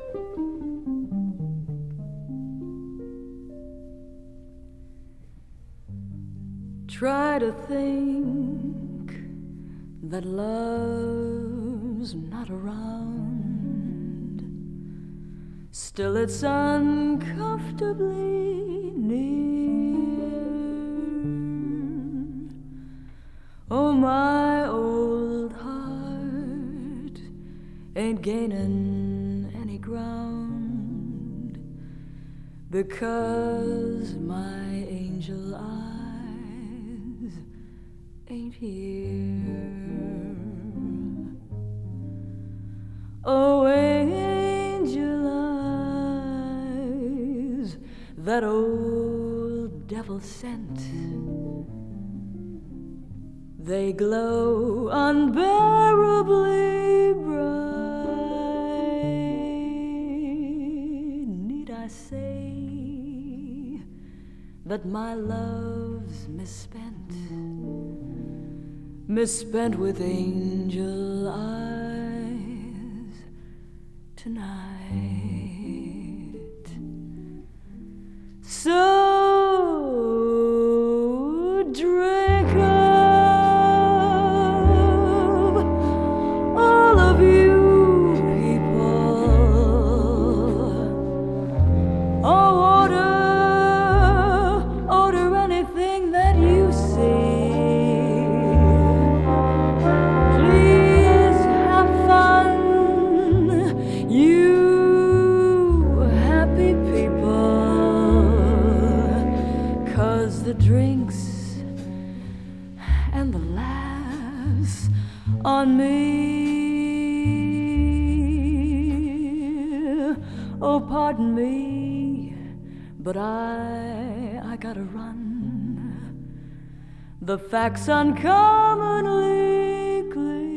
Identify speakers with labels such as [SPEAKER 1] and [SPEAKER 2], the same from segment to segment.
[SPEAKER 1] Try to think that love's not around, still it's uncomfortably near. Oh, my old heart ain't gaining any ground, because my angel eyes ain't here. Oh, angel eyes, that old devil sent, they glow unbearably bright. Need I say that my love's misspent with angel eyes tonight? So drink up, all of you people. Oh, order anything that you see. Please have fun, you happy people, 'cause the drinks and the laughs on me. Oh, pardon me, but I gotta run. The facts uncommonly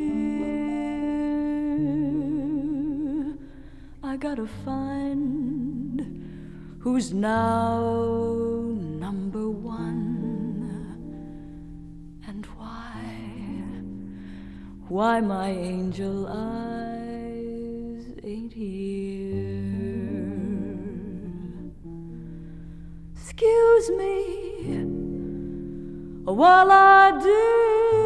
[SPEAKER 1] clear. I gotta find who's now number one, and why my angel eyes ain't here. Excuse me while I do